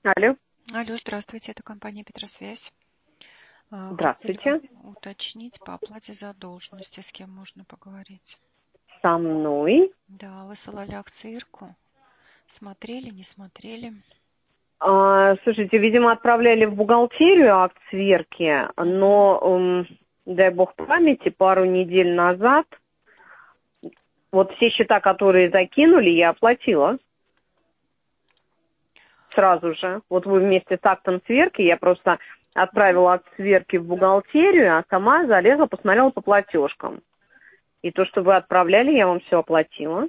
Алло, Алло, здравствуйте, это компания Петросвязь. Хотели здравствуйте. уточнить по оплате задолженности, с кем можно поговорить. Со мной. Да, высылали акцирку. Смотрели, не смотрели? Слушайте, видимо, отправляли в бухгалтерию акт сверки, но, дай бог памяти, пару недель назад вот все счета, которые закинули, я оплатила сразу же. Вот вы вместе с актом сверки, я просто отправила акт сверки в бухгалтерию, а сама залезла, посмотрела по платежкам. И то, что вы отправляли, я вам все оплатила.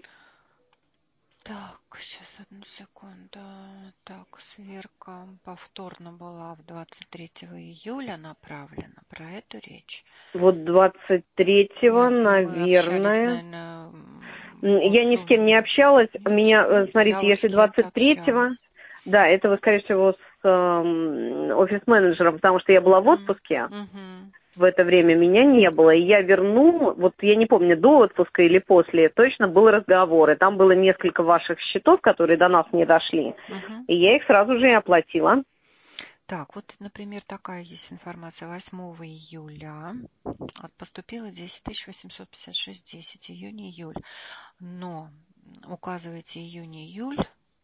Так, сейчас одну секунду. Так, сверка повторно была в 23 июля направлена. Про эту речь. Вот 23-го, И мы общались, наверное. наверное, по Я ни с кем не сумме. общалась. Меня, смотрите, Я вот с если кем-то 23-го, общалась. да, это вы, скорее всего, с офис-менеджером, потому что я была в отпуске. Мгм. В это время меня не было, и я верну, вот я не помню, до отпуска или после, точно был разговор, и там было несколько ваших счетов, которые до нас не дошли, Мгм. и я их сразу же и оплатила. Так, вот, например, такая есть информация. 8 июля поступило 10 856,10, июнь-июль. Но указываете июнь-июль,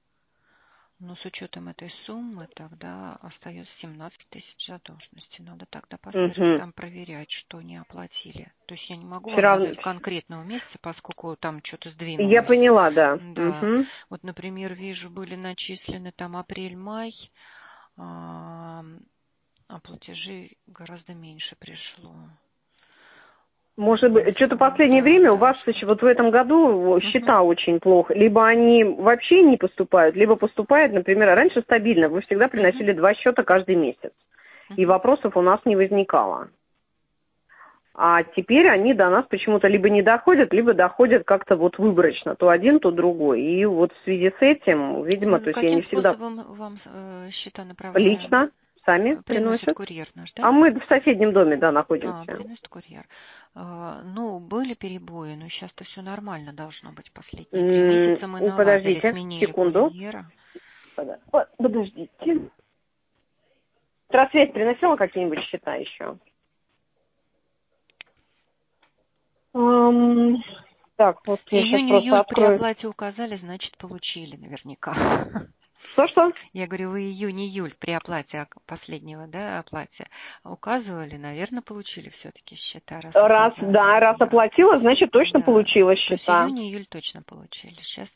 но с учетом этой суммы тогда остается 17 тысяч задолженности. Надо тогда по Угу. там проверять, что не оплатили. То есть я не могу Все вам равно, назвать конкретного месяца, поскольку там что-то я сдвинулось. поняла, да. Да, Угу. вот, например, вижу, были начислены там апрель-май, а платежей гораздо меньше пришло. Может быть, что-то в последнее Да, время у да, вас что-то. вот в этом году Мгм, счета очень плохо. Либо они вообще не поступают, либо поступают, например, раньше стабильно. Вы всегда мгм, приносили 2 счета каждый месяц. И мгм. вопросов у нас не возникало. А теперь они до нас почему-то либо не доходят, либо доходят как-то вот выборочно. То один, то другой. И вот в связи с этим, видимо, Вы то есть я каким не всегда способом вам счета направляем? лично сами Приносит приносят. курьер наш, да? А мы в соседнем доме, да, находимся. Приносит курьер. Ну, были перебои, но сейчас-то все нормально должно быть. Последние 3 месяца мы наладили, Подождите, сменили секунду. курьера. Подождите. Трансвязь приносила какие-нибудь счета еще? Так, вот я сейчас просто Июнь-июль при открою. оплате указали, значит, получили наверняка. Что-что? Я говорю, вы июнь-июль при оплате последнего, да, оплате указывали, наверное, получили все-таки счета, раз Раз, указали. да, раз Да, оплатила, значит, точно да. получила То есть счета. июнь-июль точно получили. Сейчас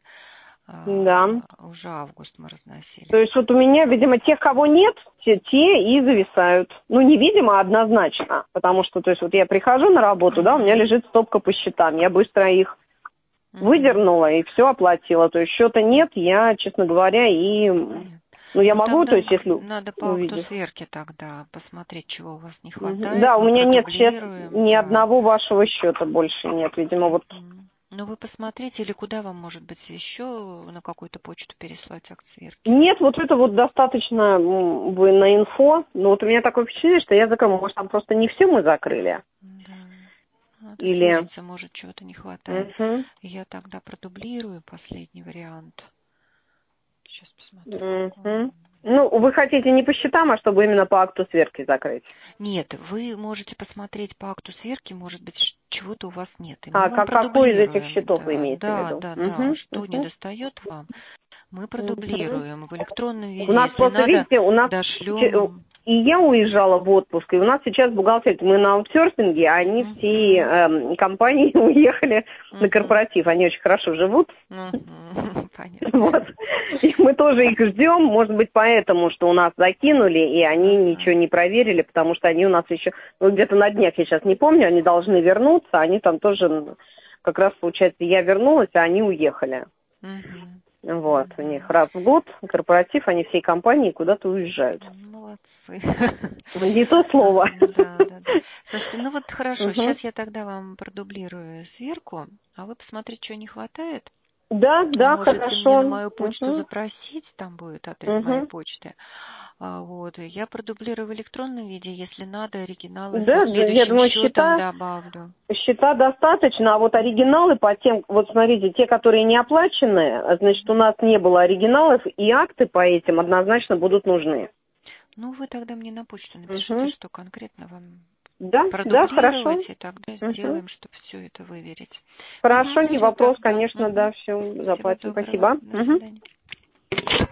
Да. уже август мы разносили. То есть вот у меня, видимо, тех, кого нет, те и зависают. Ну, не видимо, а однозначно. Потому что, то есть вот я прихожу на работу, да, у меня Мгм. лежит стопка по счетам. Я быстро их Мгм. выдернула и все оплатила. То есть счета нет, я, честно говоря, и... Понятно. Ну, я Ну, могу, то тогда есть если надо по акту увидев. сверки тогда посмотреть, чего у вас не Мгм. хватает. Да, у Мы меня нет сейчас продублируем, ни да. одного вашего счета больше нет. Видимо, вот. Ну, вы посмотрите, или куда вам, может быть, еще на какую-то почту переслать акт сверки. Нет, вот это вот достаточно вы на инфо. Но вот у меня такое впечатление, что я закрыла. Может, там просто не все мы закрыли? Да. Надо Или... свериться, может, чего-то не хватает. Мгм. Я тогда продублирую последний вариант. Сейчас посмотрю, какой он. Мгм. Ну, вы хотите не по счетам, а чтобы именно по акту сверки закрыть? Нет, вы можете посмотреть по акту сверки, может быть, чего-то у вас нет. И мы А вам какой из этих продублируем. счетов вы Да, имеете в да, виду? да, да. Мгм. Что не Мгм. достает вам, мы Мгм. продублируем в электронном У виде. нас Если просто, надо, видите, у нас дошлем. и я уезжала в отпуск, и у нас сейчас бухгалтерия, мы на аутсорсинге, а они все Мгм, компании уехали на мгм, корпоратив, они очень хорошо живут, мгм. Понятно. вот, и мы тоже их ждем, может быть, поэтому, что у нас закинули, и они Ага. ничего не проверили, потому что они у нас еще, ну, где-то на днях, я сейчас не помню, они должны вернуться, они там тоже, как раз, получается, я вернулась, а они уехали. Мгм, Вот, у них мгм. раз в год корпоратив, они всей компанией куда-то уезжают. Молодцы. Не то слово. Да, да, да. Слушайте, ну вот хорошо, Мгм. сейчас я тогда вам продублирую сверку, а вы посмотрите, что не хватает. Да, да, Можете мне хорошо. на мою почту Мгм. запросить, там будет адрес моей Мгм. почты. Вот. Я продублирую в электронном виде, если надо, оригиналы со Да, да, я следующим думаю, счетом счета добавлю. счета достаточно, а вот оригиналы по тем, вот смотрите, те, которые не оплачены, значит, у нас не было оригиналов, и акты по этим однозначно будут нужны. Ну, вы тогда мне на почту напишите, Мгм. что конкретно вам Да, да, хорошо. продублировать, и тогда Мгм. сделаем, чтобы все это выверить. Хорошо, не Все вопрос, тогда. конечно, да, все Всего заплатим. доброго. Спасибо. До Мгм. свидания.